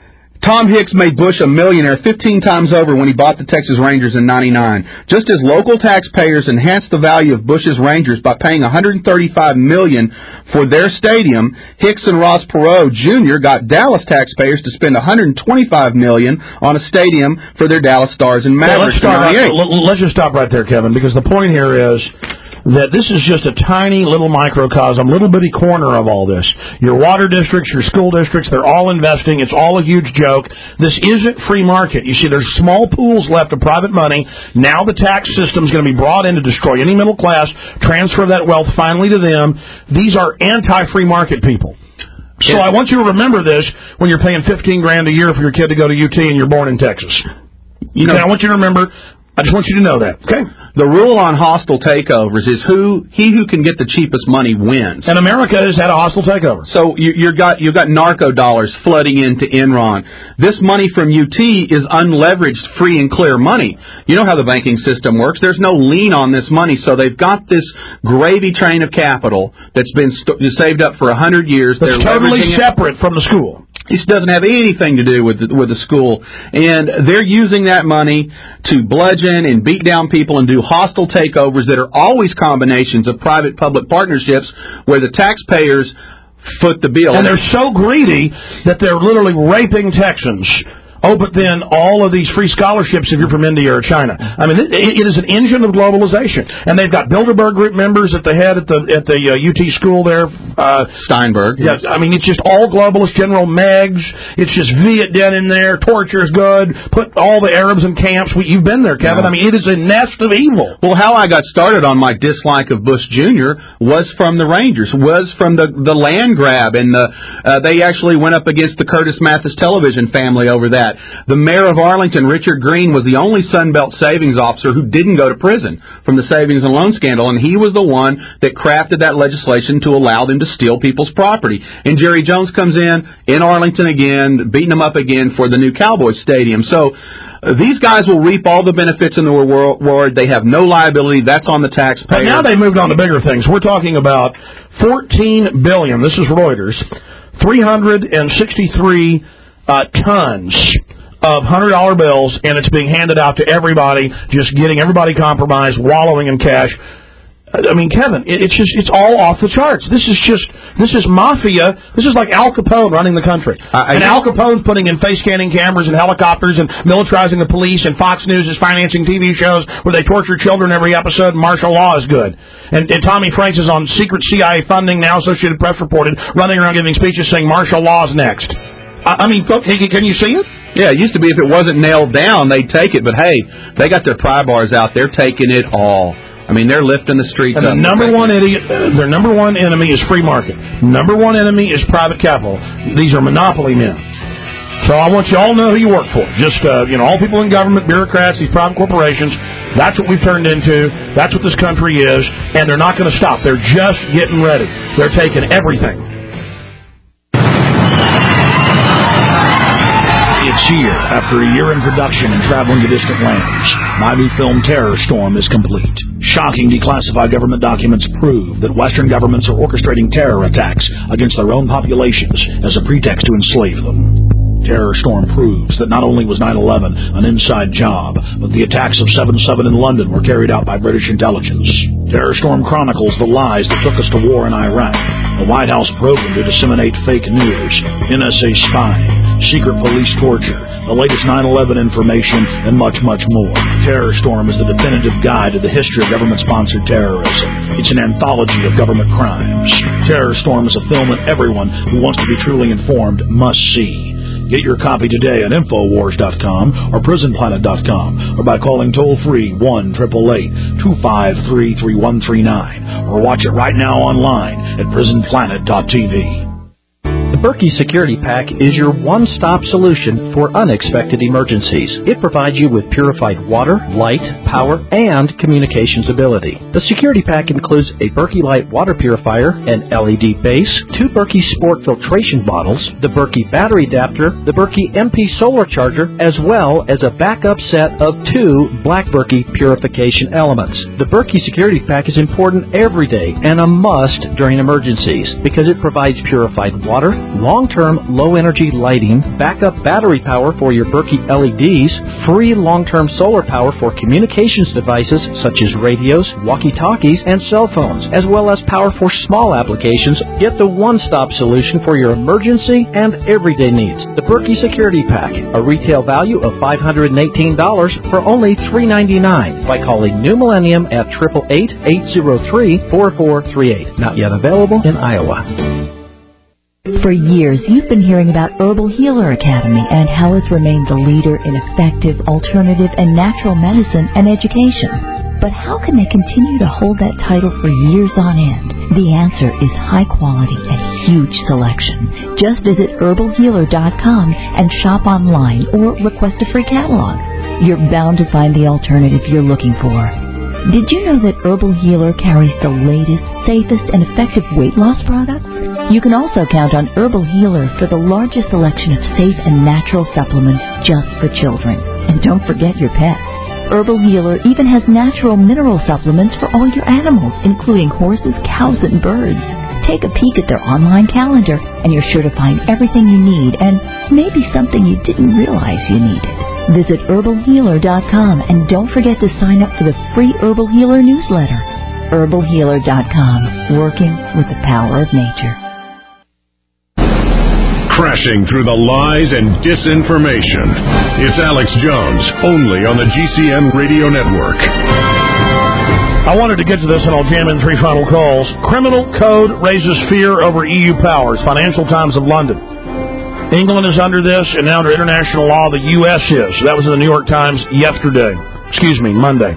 Tom Hicks made Bush a millionaire fifteen times over when he bought the Texas Rangers in ninety-nine. Just as local taxpayers enhanced the value of Bush's Rangers by paying one hundred thirty-five million dollars for their stadium, Hicks and Ross Perot Junior got Dallas taxpayers to spend one hundred twenty-five million dollars on a stadium for their Dallas Stars and Mavericks. Yeah, let's, start right, let's just stop right there, Kevin, because the point here is that this is just a tiny little microcosm, little bitty corner of all this. Your water districts, your school districts, they're all investing. It's all a huge joke. This isn't free market. You see, there's small pools left of private money. Now the tax system's going to be brought in to destroy any middle class, transfer that wealth finally to them. These are anti-free market people. So I want you to remember this when you're paying fifteen grand a year for your kid to go to U T and you're born in Texas. You know, I want you to remember... I just want you to know that. Okay. The rule on hostile takeovers is who he who can get the cheapest money wins. And America has had a hostile takeover. So you you've got you've got narco dollars flooding into Enron. This money from U T is unleveraged, free and clear money. You know how the banking system works. There's no lien on this money, so they've got this gravy train of capital that's been st- saved up for a hundred years. That's they're totally separate from the school. This doesn't have anything to do with the, with the school, and they're using that money to bludgeon and beat down people and do hostile takeovers that are always combinations of private-public partnerships where the taxpayers foot the bill. And they're so greedy that they're literally raping Texans. Oh, but then all of these free scholarships if you're from India or China. I mean, it, it is an engine of globalization. And they've got Bilderberg Group members at the head at the at the uh, U T school there. Uh, Steinberg. Yeah, I mean, it's just all globalist. General Meigs. It's just Viet Den in there. Torture is good. Put all the Arabs in camps. We, you've been there, Kevin. Yeah. I mean, it is a nest of evil. Well, how I got started on my dislike of Bush Junior was from the Rangers, was from the, the land grab. And the, uh, they actually went up against the Curtis Mathis television family over that. The mayor of Arlington, Richard Green, was the only Sunbelt savings officer who didn't go to prison from the savings and loan scandal, and he was the one that crafted that legislation to allow them to steal people's property. And Jerry Jones comes in, in Arlington again, beating them up again for the new Cowboys Stadium. So uh, these guys will reap all the benefits in the reward. They have no liability. That's on the taxpayer. But now they moved on to bigger things. We're talking about fourteen billion dollars. This is Reuters. three hundred sixty-three Uh, tons of one hundred dollar bills, and it's being handed out to everybody, just getting everybody compromised, wallowing in cash. I mean, Kevin, it, it's just, it's all off the charts. This is just, this is mafia. This is like Al Capone running the country. I, I and Al Capone's putting in face scanning cameras and helicopters and militarizing the police, and Fox News is financing T V shows where they torture children every episode, and martial law is good. And, and Tommy Franks is on secret C I A funding now, Associated Press reported, running around giving speeches saying martial law is next. I mean, can you see it? Yeah, it used to be if it wasn't nailed down, they'd take it. But, hey, they got their pry bars out. They're taking it all. I mean, they're lifting the streets and up. The number one idiot, uh, their number one enemy is free market. Number one enemy is private capital. These are monopoly men. So I want you all to know who you work for. Just, uh, you know, all people in government, bureaucrats, these private corporations, that's what we've turned into. That's what this country is, and they're not going to stop. They're just getting ready. They're taking everything. It's here. After a year in production and traveling to distant lands, my new film Terror Storm is complete. Shocking declassified government documents prove that Western governments are orchestrating terror attacks against their own populations as a pretext to enslave them. Terror Storm proves that not only was nine eleven an inside job, but the attacks of seven seven in London were carried out by British intelligence. Terror Storm chronicles the lies that took us to war in Iraq, the White House program to disseminate fake news, N S A spying, secret police torture, the latest nine eleven information, and much, much more. Terror Storm is the definitive guide to the history of government-sponsored terrorism. It's an anthology of government crimes. Terror Storm is a film that everyone who wants to be truly informed must see. Get your copy today at Infowars dot com or Prison Planet dot com or by calling toll-free one eight eight eight, two five three, three one three nine or watch it right now online at Prison Planet dot T V. The Berkey Security Pack is your one-stop solution for unexpected emergencies. It provides you with purified water, light, power, and communications ability. The Security Pack includes a Berkey Light water purifier, an L E D base, two Berkey Sport filtration bottles, the Berkey battery adapter, the Berkey M P solar charger, as well as a backup set of two Black Berkey purification elements. The Berkey Security Pack is important every day and a must during emergencies because it provides purified water, long-term low-energy lighting, backup battery power for your Berkey L E Ds, free long-term solar power for communications devices such as radios, walkie-talkies, and cell phones, as well as power for small applications. Get the one-stop solution for your emergency and everyday needs. The Berkey Security Pack, a retail value of five hundred eighteen dollars for only three ninety-nine by calling New Millennium at eight eight eight, eight zero three, four four three eight. Not yet available in Iowa. For years, you've been hearing about Herbal Healer Academy and how it's remained the leader in effective, alternative, and natural medicine and education. But how can they continue to hold that title for years on end? The answer is high quality and huge selection. Just visit herbal healer dot com and shop online or request a free catalog. You're bound to find the alternative you're looking for. Did you know that Herbal Healer carries the latest, safest, and effective weight loss products? You can also count on Herbal Healer for the largest selection of safe and natural supplements just for children. And don't forget your pets. Herbal Healer even has natural mineral supplements for all your animals, including horses, cows, and birds. Take a peek at their online calendar, and you're sure to find everything you need and maybe something you didn't realize you needed. Visit herbal healer dot com and don't forget to sign up for the free Herbal Healer newsletter. herbal healer dot com, working with the power of nature. Crashing through the lies and disinformation. It's Alex Jones, only on the G C N Radio Network. I wanted to get to this, and I'll jam in three final calls. Criminal code raises fear over E U powers. Financial Times of London. England is under this, and now under international law, the U S is. So that was in the New York Times yesterday. Excuse me, Monday.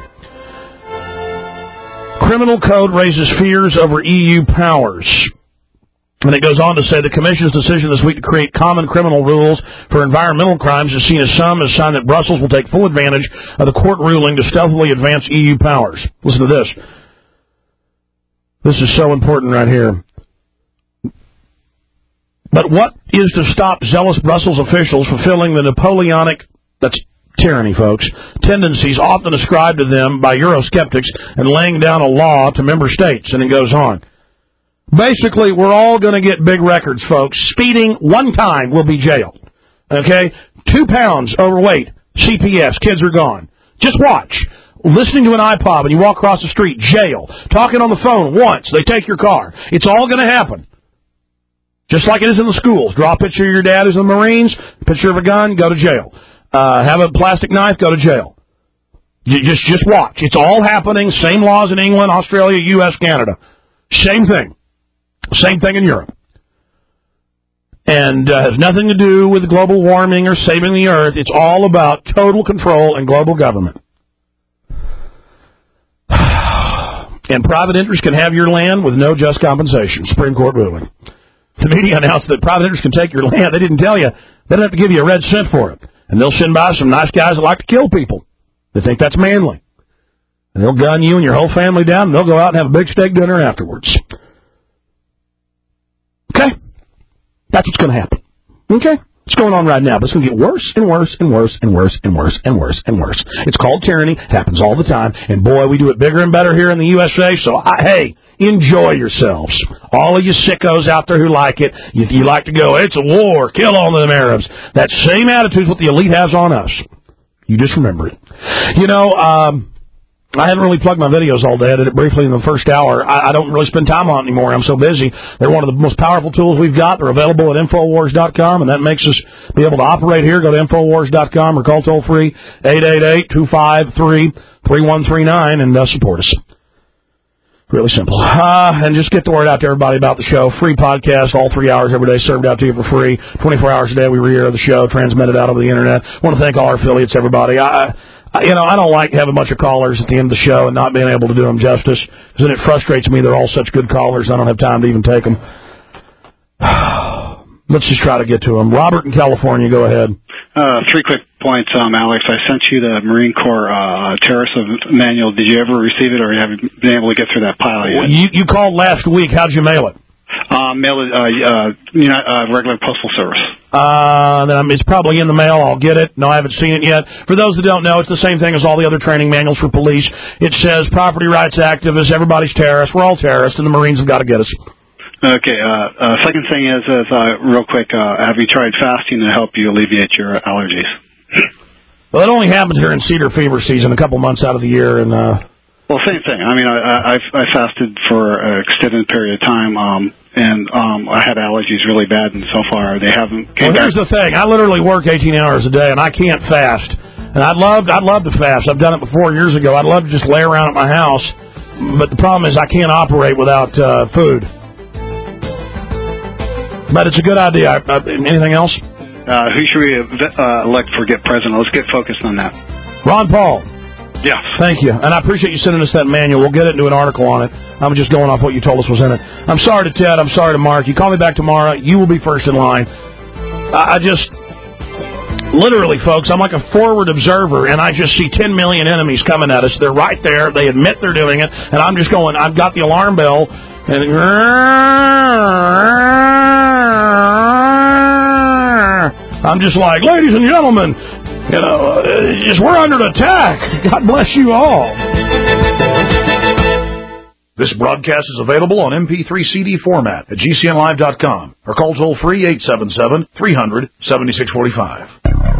Criminal code raises fears over E U powers. And it goes on to say the Commission's decision this week to create common criminal rules for environmental crimes is seen as some as a sign that Brussels will take full advantage of the court ruling to stealthily advance E U powers. Listen to this. This is so important right here. But what is to stop zealous Brussels officials fulfilling the Napoleonic, that's tyranny, folks, tendencies often ascribed to them by Eurosceptics and laying down a law to member states? And it goes on. Basically, we're all going to get big records, folks. Speeding one time will be jailed. Okay? Two pounds overweight, C P S, kids are gone. Just watch. Listening to an iPod when you walk across the street, jail. Talking on the phone once, they take your car. It's all going to happen. Just like it is in the schools. Draw a picture of your dad who's in the Marines, picture of a gun, go to jail. Uh, have a plastic knife, go to jail. You just, just watch. It's all happening. Same laws in England, Australia, U S, Canada. Same thing. Same thing in Europe. And uh, has nothing to do with global warming or saving the earth. It's all about total control and global government. And private interests can have your land with no just compensation. Supreme Court ruling. The media announced that private interests can take your land. They didn't tell you They don't have to give you a red cent for it. And they'll send by some nice guys that like to kill people. They think that's manly. And they'll gun you and your whole family down, and they'll go out and have a big steak dinner afterwards. Okay? That's what's going to happen. Okay? It's going on right now, but it's going to get worse and worse and worse and worse and worse and worse and worse. It's called tyranny. It happens all the time. And, boy, we do it bigger and better here in the U S A. So, I, hey, enjoy yourselves. All of you sickos out there who like it, if you like to go, it's a war, kill all of them Arabs. That same attitude is what the elite has on us. You just remember it. You know, um... I haven't really plugged my videos all day. I did it briefly in the first hour. I, I don't really spend time on it anymore. I'm so busy. They're one of the most powerful tools we've got. They're available at Infowars dot com, and that makes us be able to operate here. Go to Infowars dot com or call toll-free eight eight eight, two five three, three one three nine and uh, support us. Really simple. Uh, and just get the word out to everybody about the show. Free podcast, all three hours every day, served out to you for free. twenty-four hours a day we re-air the show, transmitted out over the Internet. I want to thank all our affiliates, everybody. I... You know, I don't like having a bunch of callers at the end of the show and not being able to do them justice, because then it frustrates me. They're all such good callers, I don't have time to even take them. Let's just try to get to them. Robert in California, go ahead. Uh, three quick points, um, Alex. I sent you the Marine Corps uh, terrorist manual. Did you ever receive it, or have you been able to get through that pile yet? Well, you, you called last week. How'd you mail it? Uh, mail it, uh, uh, you know, uh, regular postal service. Uh, then it's probably in the mail. I'll get it. No, I haven't seen it yet. For those that don't know, it's the same thing as all the other training manuals for police. It says property rights activists, everybody's terrorists. We're all terrorists, and the Marines have got to get us. Okay, uh, uh, second thing is, is uh, real quick, uh, have you tried fasting to help you alleviate your allergies? Well, it only happens during cedar fever season, a couple months out of the year, and, uh... Well, same thing. I mean, I, I, I fasted for an extended period of time, um, and um, I had allergies really bad, and so far they haven't came Well, back. here's the thing. I literally work eighteen hours a day, and I can't fast. And I'd love, I'd love to fast. I've done it before years ago. I'd love to just lay around at my house, but the problem is I can't operate without uh, food. But it's a good idea. Uh, anything else? Uh, who should we uh, elect for get president? Let's get focused on that. Ron Paul. Yes. Thank you. And I appreciate you sending us that manual. We'll get it into an article on it. I'm just going off what you told us was in it. I'm sorry to Ted. I'm sorry to Mark. You call me back tomorrow. You will be first in line. I, I just, literally, folks, I'm like a forward observer, and I just see ten million enemies coming at us. They're right there. They admit they're doing it. And I'm just going, I've got the alarm bell, and I'm just like, ladies and gentlemen, you know, just we're under attack. God bless you all. This broadcast is available on M P three C D format at G C N live dot com or call toll free eight seven seven, three hundred, seventy-six forty-five.